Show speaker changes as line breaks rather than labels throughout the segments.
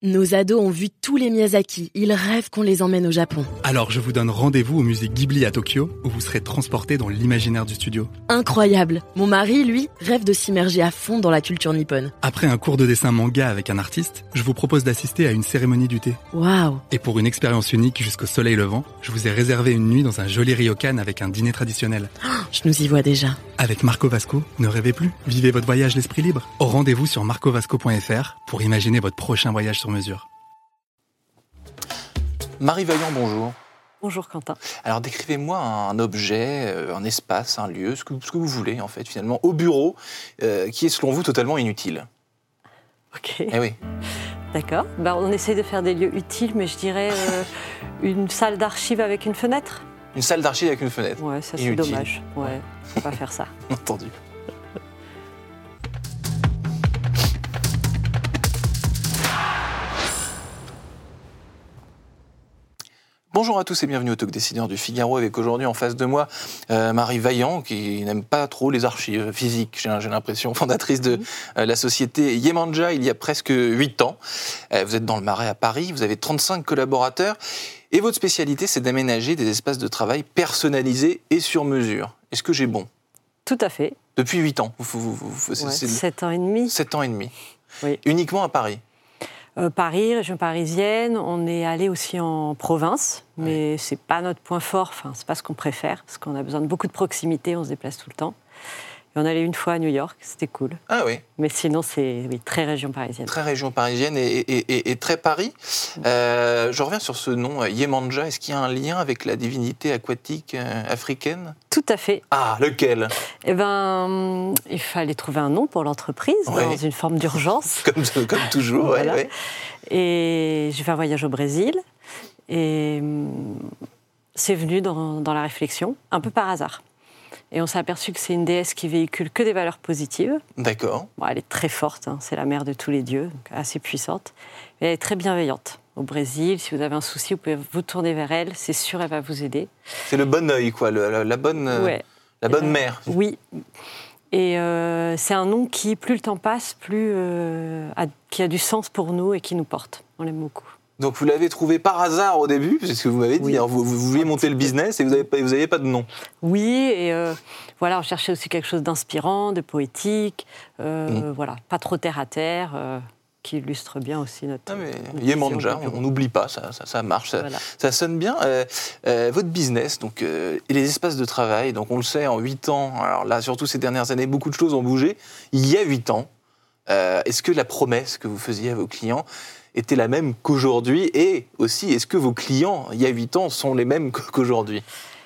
Nos ados ont vu tous les Miyazaki. Ils rêvent qu'on les emmène au Japon.
Alors je vous donne rendez-vous au musée Ghibli à Tokyo, où vous serez transportés dans l'imaginaire du studio.
Incroyable. Mon mari, lui, rêve de s'immerger à fond dans la culture nippone.
Après un cours de dessin manga avec un artiste, je vous propose d'assister à une cérémonie du thé.
Waouh.
Et pour une expérience unique jusqu'au soleil levant, je vous ai réservé une nuit dans un joli ryokan avec un dîner traditionnel.
Je nous y vois déjà.
Avec Marco Vasco, ne rêvez plus. Vivez votre voyage l'esprit libre. Au rendez-vous sur marcovasco.fr pour imaginer votre prochain voyage sur mesure.
Marie Vaillant, bonjour.
Bonjour Quentin.
Alors décrivez-moi un objet, un espace, un lieu, ce que vous voulez en fait finalement, au bureau, qui est selon vous totalement inutile.
Ok.
Eh oui.
D'accord. On essaie de faire des lieux utiles, mais je dirais une salle d'archives avec une fenêtre.
Une salle d'archives avec une fenêtre.
Ouais, ça c'est
Inutile.
dommage. Ouais, faut pas faire ça.
Entendu. Bonjour à tous et bienvenue au Talk Décideur du Figaro, avec aujourd'hui en face de moi Marie Vaillant, qui n'aime pas trop les archives physiques, j'ai l'impression, fondatrice de la société Yemanja il y a presque 8 ans. Vous êtes dans le Marais à Paris, vous avez 35 collaborateurs et votre spécialité c'est d'aménager des espaces de travail personnalisés et sur mesure. Est-ce que j'ai bon ?
Tout à fait.
Depuis 8 ans.
7 ans et demi.
7 ans et demi.
Oui.
Uniquement à Paris.
Paris, région parisienne, on est allé aussi en province, mais c'est pas notre point fort, c'est pas ce qu'on préfère, parce qu'on a besoin de beaucoup de proximité, on se déplace tout le temps. Et on allait une fois à New York, c'était cool.
Ah oui.
Mais sinon, c'est très région parisienne.
Très région parisienne et très Paris. Je reviens sur ce nom, Yemanja. Est-ce qu'il y a un lien avec la divinité aquatique africaine ?
Tout à fait.
Ah, lequel ?
Eh ben, il fallait trouver un nom pour l'entreprise, dans une forme d'urgence.
comme toujours,
voilà.
ouais.
Et j'ai fait un voyage au Brésil, et c'est venu dans la réflexion, un peu par hasard. Et on s'est aperçu que c'est une déesse qui véhicule que des valeurs positives.
D'accord.
Bon, elle est très forte, c'est la mère de tous les dieux, donc assez puissante. Et elle est très bienveillante. Au Brésil, si vous avez un souci, vous pouvez vous tourner vers elle, c'est sûr, elle va vous aider.
C'est le bon œil, quoi, la bonne mère.
Oui. Et c'est un nom qui, plus le temps passe, qui a du sens pour nous et qui nous porte. On l'aime beaucoup.
Donc vous l'avez trouvé par hasard au début, c'est ce que vous m'avez dit.
Oui.
Alors, vous vouliez monter le business et vous n'avez pas de nom.
Oui, et on cherchait aussi quelque chose d'inspirant, de poétique, pas trop terre à terre, qui illustre bien aussi notre.
Yemanja, on n'oublie pas, ça marche,
voilà.
Ça sonne bien. Votre business, donc, et les espaces de travail, donc on le sait, en 8 ans, alors là, surtout ces dernières années, beaucoup de choses ont bougé. Il y a 8 ans, est-ce que la promesse que vous faisiez à vos clients était la même qu'aujourd'hui, et aussi, est-ce que vos clients, il y a 8 ans, sont les mêmes qu'aujourd'hui ?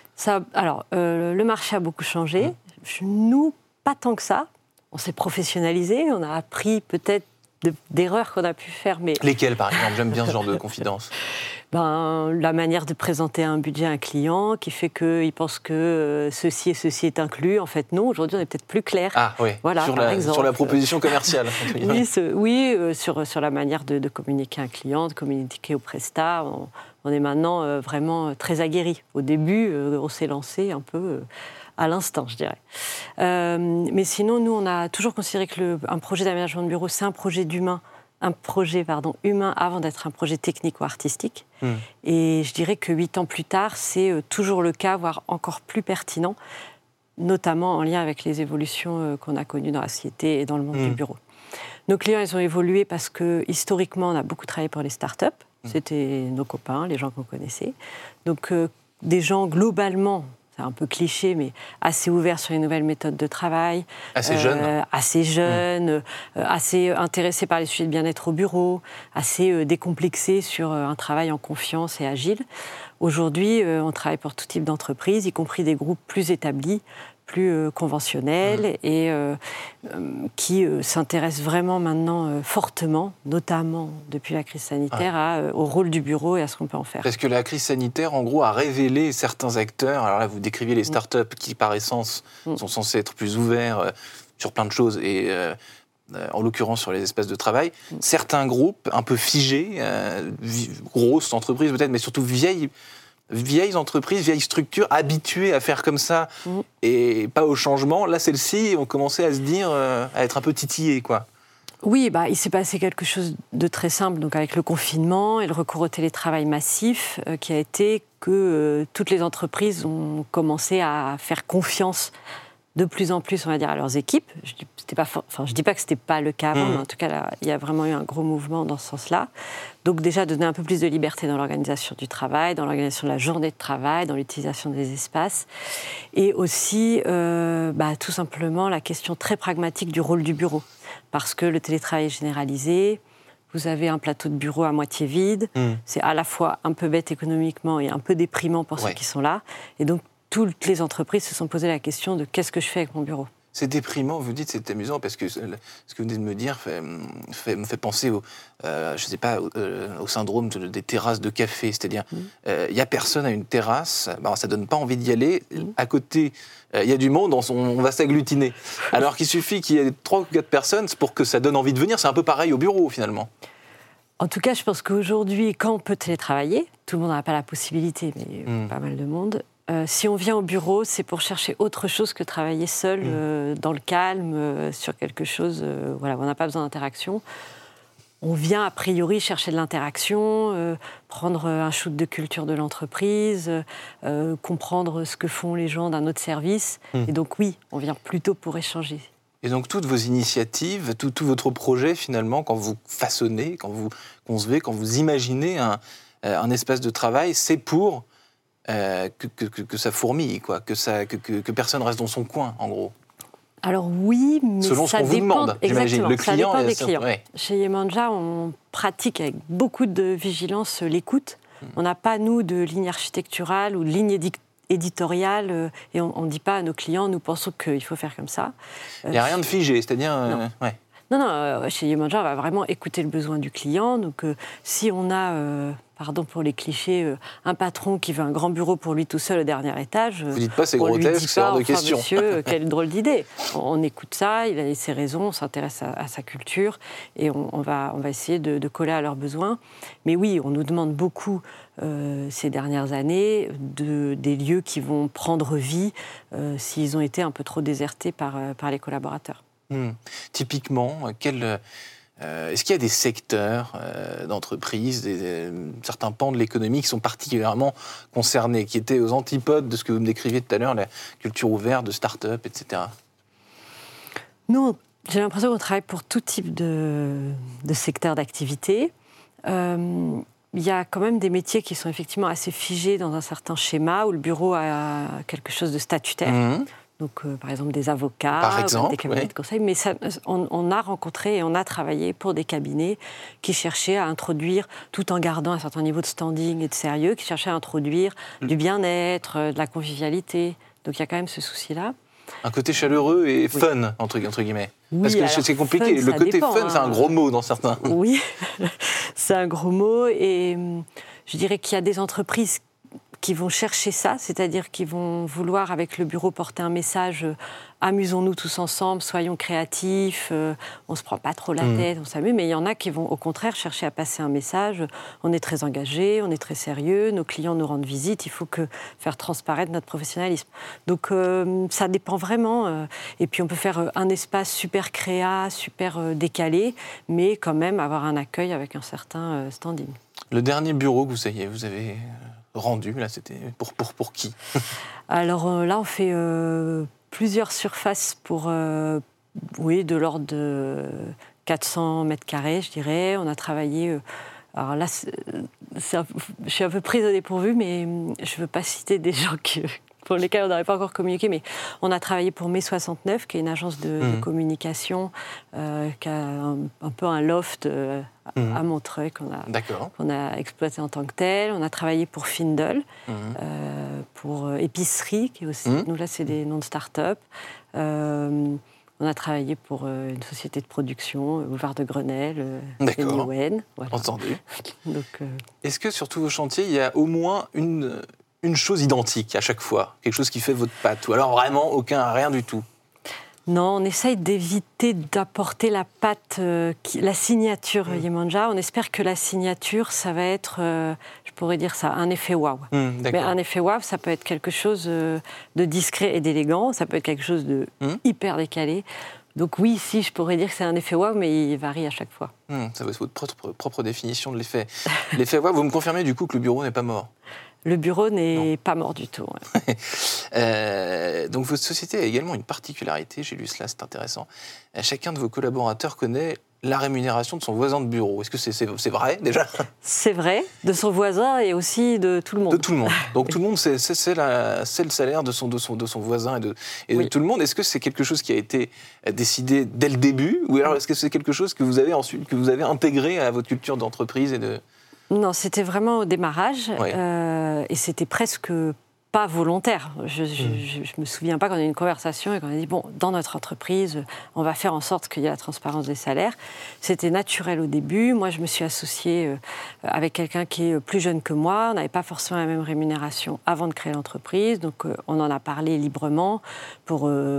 Le marché a beaucoup changé. Nous, pas tant que ça. On s'est professionnalisé, on a appris peut-être d'erreurs qu'on a pu faire. Mais...
Lesquelles, par exemple ? J'aime bien ce genre de confidence.
La manière de présenter un budget à un client qui fait qu'il pense que ceci et ceci est inclus. En fait, non. Aujourd'hui, on est peut-être plus clair.
Ah oui,
voilà,
sur la proposition commerciale.
Sur la manière de communiquer à un client, de communiquer au prestat. On est maintenant vraiment très aguerris. Au début, on s'est lancé un peu à l'instant, je dirais. Mais sinon, nous, on a toujours considéré qu'un projet d'aménagement de bureau, c'est un projet humain avant d'être un projet technique ou artistique. Et je dirais que 8 ans plus tard, c'est toujours le cas, voire encore plus pertinent, notamment en lien avec les évolutions qu'on a connues dans la société et dans le monde du bureau. Nos clients, ils ont évolué parce que, historiquement, on a beaucoup travaillé pour les startups. C'était nos copains, les gens qu'on connaissait. Donc, des gens, globalement, c'est un peu cliché, mais assez ouverts sur les nouvelles méthodes de travail.
Assez jeunes.
Assez intéressés par les sujets de bien-être au bureau, assez décomplexés sur un travail en confiance et agile. Aujourd'hui, on travaille pour tout type d'entreprise, y compris des groupes plus établis, plus conventionnels et qui s'intéressent vraiment maintenant fortement, notamment depuis la crise sanitaire, au rôle du bureau et à ce qu'on peut en faire.
Parce que la crise sanitaire, en gros, a révélé certains acteurs. Alors là, vous décriviez les startups qui, par essence, sont censés être plus ouverts sur plein de choses et en l'occurrence sur les espaces de travail. Certains groupes un peu figés, grosses entreprises peut-être, mais surtout vieilles entreprises, vieilles structures habituées à faire comme ça et pas au changement. Là, celles-ci ont commencé à se dire, à être un peu titillées, quoi.
Oui, il s'est passé quelque chose de très simple, donc avec le confinement et le recours au télétravail massif, qui a été que toutes les entreprises ont commencé à faire confiance de plus en plus, on va dire, à leurs équipes. Je dis pas que c'était pas le cas avant, mais en tout cas, là, il y a vraiment eu un gros mouvement dans ce sens-là. Donc déjà, donner un peu plus de liberté dans l'organisation du travail, dans l'organisation de la journée de travail, dans l'utilisation des espaces. Et aussi, tout simplement, la question très pragmatique du rôle du bureau. Parce que le télétravail est généralisé, vous avez un plateau de bureau à moitié vide, c'est à la fois un peu bête économiquement et un peu déprimant pour ceux qui sont là. Et donc, toutes les entreprises se sont posé la question de qu'est-ce que je fais avec mon bureau.
C'est déprimant, vous dites, c'est amusant, parce que ce que vous venez de me dire me fait penser au syndrome des terrasses de café. C'est-à-dire, il n'y a personne à une terrasse, ça ne donne pas envie d'y aller. À côté, il y a du monde, on va s'agglutiner. Alors qu'il suffit qu'il y ait 3 ou 4 personnes pour que ça donne envie de venir. C'est un peu pareil au bureau, finalement.
En tout cas, je pense qu'aujourd'hui, quand on peut télétravailler, tout le monde n'a pas la possibilité, mais pas mal de monde. Si on vient au bureau, c'est pour chercher autre chose que travailler seul, dans le calme, sur quelque chose où on n'a pas besoin d'interaction. On vient a priori chercher de l'interaction, prendre un shoot de culture de l'entreprise, comprendre ce que font les gens d'un autre service. Et donc oui, on vient plutôt pour échanger.
Et donc toutes vos initiatives, tout votre projet finalement, quand vous façonnez, quand vous concevez, quand vous imaginez un espace de travail, c'est pour que ça fourmille, quoi, que personne reste dans son coin, en gros.
Alors oui, mais
selon
ça
ce qu'on vous
dépend,
demande, j'imagine. Le client,
ça dépend des clients.
Ouais.
Chez Yemanja, on pratique avec beaucoup de vigilance l'écoute. On n'a pas, nous, de ligne architecturale ou de ligne éditoriale, et on ne dit pas à nos clients, nous pensons qu'il faut faire comme ça.
Il n'y a rien de figé, c'est-à-dire...
Non, chez Yemanja, on va vraiment écouter le besoin du client. Donc, si on a, pardon pour les clichés, un patron qui veut un grand bureau pour lui tout seul au dernier étage...
Vous dites pas c'est grotesque, c'est hors de question.
Monsieur, quelle drôle d'idée. On écoute ça, il a ses raisons, on s'intéresse à sa culture et on va essayer de coller à leurs besoins. Mais oui, on nous demande beaucoup ces dernières années des lieux qui vont prendre vie s'ils ont été un peu trop désertés par les collaborateurs.
Typiquement, est-ce qu'il y a des secteurs d'entreprise, certains pans de l'économie qui sont particulièrement concernés, qui étaient aux antipodes de ce que vous me décriviez tout à l'heure, la culture ouverte, de start-up, etc.
Nous, j'ai l'impression qu'on travaille pour tout type de secteur d'activité. Il y a quand même des métiers qui sont effectivement assez figés dans un certain schéma, où le bureau a quelque chose de statutaire. Donc, par exemple, des avocats, des cabinets de conseil. Mais on a rencontré et on a travaillé pour des cabinets qui cherchaient à introduire, tout en gardant un certain niveau de standing et de sérieux, qui cherchaient à introduire du bien-être, de la convivialité. Donc, il y a quand même ce souci-là.
Un côté chaleureux et fun, entre guillemets.
Oui,
parce que c'est compliqué. Le côté fun, c'est un gros mot dans certains.
Oui, c'est un gros mot. Et je dirais qu'il y a des entreprises qui vont chercher ça, c'est-à-dire qui vont vouloir, avec le bureau, porter un message amusons-nous tous ensemble, soyons créatifs, on ne se prend pas trop la tête, on s'amuse, mais il y en a qui vont au contraire chercher à passer un message, on est très engagés, on est très sérieux, nos clients nous rendent visite, il faut faire transparaître notre professionnalisme. Donc ça dépend vraiment, et puis on peut faire un espace super créa, super décalé, mais quand même avoir un accueil avec un certain standing.
Le dernier bureau que vous avez rendu, là, c'était pour qui?
Alors là, on fait plusieurs surfaces pour, de l'ordre de 400 mètres carrés, je dirais. On a travaillé... alors là, je suis un peu prise au dépourvu, mais je ne veux pas citer des gens pour lesquels on n'aurait pas encore communiqué, mais on a travaillé pour Mai 69, qui est une agence de communication, qui a un peu un loft à Montreuil qu'on a exploité en tant que tel. On a travaillé pour Findle, pour Épicerie, qui est aussi... Nous, là, c'est des noms de start-up. On a travaillé pour une société de production, Boulevard de Grenelle, Newen. Voilà.
Entendu.
Donc,
est-ce que sur tous vos chantiers, il y a au moins une chose identique à chaque fois, quelque chose qui fait votre patte, ou alors vraiment rien du tout?
Non, on essaye d'éviter d'apporter la patte, la signature Yemanja. On espère que la signature, ça va être, je pourrais dire ça, un effet waouh. Mais un effet waouh, ça peut être quelque chose de discret et d'élégant, ça peut être quelque chose de hyper décalé. Donc oui, si, je pourrais dire que c'est un effet waouh, mais il varie à chaque fois.
Ça va être votre propre définition de l'effet. L'effet waouh, vous me confirmez du coup que le bureau n'est pas mort?
Le bureau n'est pas mort du tout.
Ouais. Donc votre société a également une particularité, j'ai lu cela, c'est intéressant. Chacun de vos collaborateurs connaît la rémunération de son voisin de bureau. Est-ce que c'est vrai déjà?
C'est vrai, de son voisin et aussi de tout le monde.
De tout le monde. Donc tout le monde, c'est le salaire de son voisin et de tout le monde. Est-ce que c'est quelque chose qui a été décidé dès le début, ou alors est-ce que c'est quelque chose que vous avez intégré à votre culture d'entreprise et de...
Non, c'était vraiment au démarrage, et c'était presque pas volontaire. Je me souviens pas qu'on a eu une conversation et qu'on a dit, bon, dans notre entreprise, on va faire en sorte qu'il y ait la transparence des salaires. C'était naturel au début. Moi, je me suis associée avec quelqu'un qui est plus jeune que moi. On n'avait pas forcément la même rémunération avant de créer l'entreprise, donc on en a parlé librement pour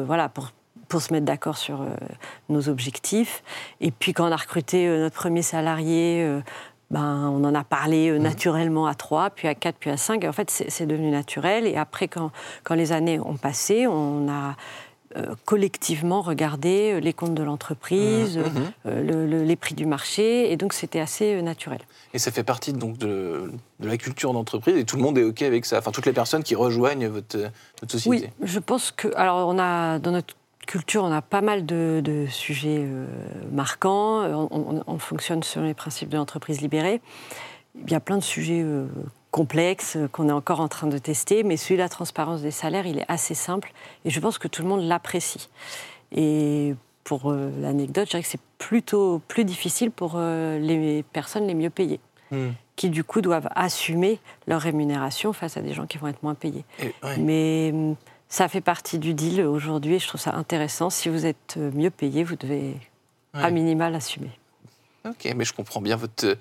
se mettre d'accord sur nos objectifs. Et puis, quand on a recruté notre premier salarié... on en a parlé naturellement à 3, puis à 4, puis à 5. Et en fait, c'est devenu naturel. Et après, quand les années ont passé, on a collectivement regardé les comptes de l'entreprise, les prix du marché. Et donc, c'était assez naturel. Et
ça fait partie donc, de la culture d'entreprise. Et tout le monde est OK avec ça. Enfin, toutes les personnes qui rejoignent votre société.
Oui, je pense que... Alors, on a, dans notre culture, on a pas mal de sujets marquants. On fonctionne selon les principes de l'entreprise libérée. Il y a plein de sujets complexes qu'on est encore en train de tester, mais celui de la transparence des salaires, il est assez simple et je pense que tout le monde l'apprécie. Et pour l'anecdote, je dirais que c'est plutôt plus difficile pour les personnes les mieux payées, qui du coup doivent assumer leur rémunération face à des gens qui vont être moins payés. Mais... ça fait partie du deal aujourd'hui et je trouve ça intéressant. Si vous êtes mieux payé, vous devez à minima l'assumer.
Ok, mais je comprends bien votre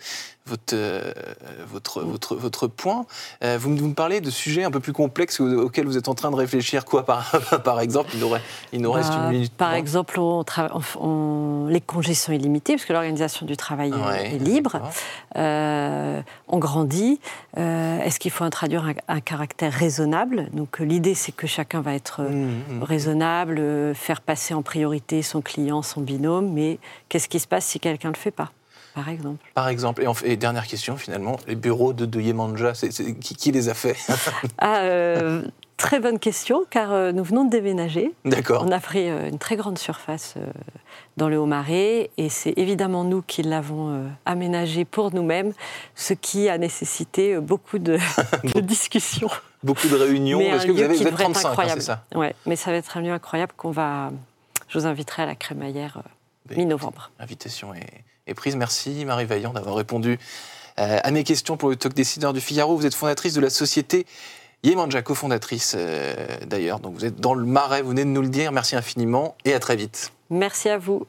point. Vous me parlez de sujets un peu plus complexes auxquels vous êtes en train de réfléchir. Quoi, par exemple, il nous reste une minute.
Par exemple, les congés sont illimités, parce que l'organisation du travail est libre. On grandit. Est-ce qu'il faut introduire un caractère raisonnable? Donc, l'idée, c'est que chacun va être raisonnable, faire passer en priorité son client, son binôme. Mais qu'est-ce qui se passe si quelqu'un ne le fait pas? Par exemple. Et dernière question, finalement, les bureaux de Yemanja, qui les a faits? Très bonne question, car nous venons de déménager.
D'accord.
On a pris une très grande surface dans le Haut-Marais, et c'est évidemment nous qui l'avons aménagé pour nous-mêmes, ce qui a nécessité beaucoup de discussions.
Beaucoup de réunions, parce que vous êtes 35, c'est ça?
Oui, mais ça va être un lieu incroyable je vous inviterai à la crémaillère mi-novembre.
L'invitation est prise. Merci Marie Vaillant d'avoir répondu à mes questions pour le Talk Décideur du Figaro. Vous êtes fondatrice de la société Yemanja, cofondatrice d'ailleurs. Donc vous êtes dans le Marais, vous venez de nous le dire. Merci infiniment et à très vite.
Merci à vous.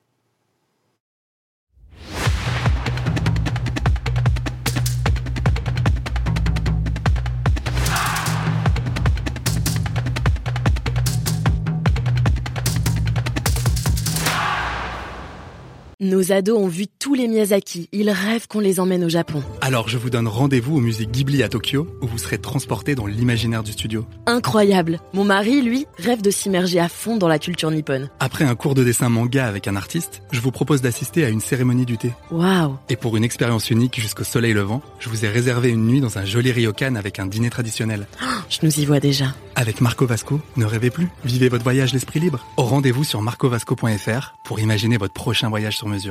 Nos ados ont vu tous les Miyazaki. Ils rêvent qu'on les emmène au Japon.
Alors je vous donne rendez-vous au musée Ghibli à Tokyo, où vous serez transportés dans l'imaginaire du studio.
Incroyable. Mon mari, lui, rêve de s'immerger à fond dans la culture nippone.
Après un cours de dessin manga avec un artiste, je vous propose d'assister à une cérémonie du thé.
Waouh.
Et pour une expérience unique jusqu'au soleil levant, je vous ai réservé une nuit dans un joli ryokan avec un dîner traditionnel.
Je nous y vois déjà.
Avec Marco Vasco, ne rêvez plus. Vivez votre voyage l'esprit libre. Au rendez-vous sur marcovasco.fr pour imaginer votre prochain voyage sur mesure.